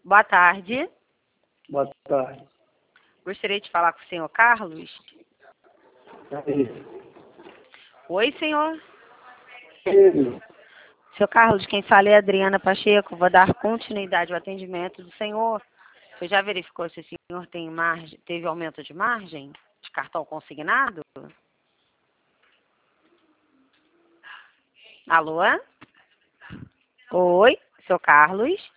Boa tarde. Boa tarde. Gostaria de falar com o senhor Carlos. Oi, senhor. Seu Carlos, quem fala é a Adriana Pacheco. Vou dar continuidade ao atendimento do senhor. Você já verificou se o senhor tem margem, teve aumento de margem de cartão consignado? Alô? Oi, seu Carlos?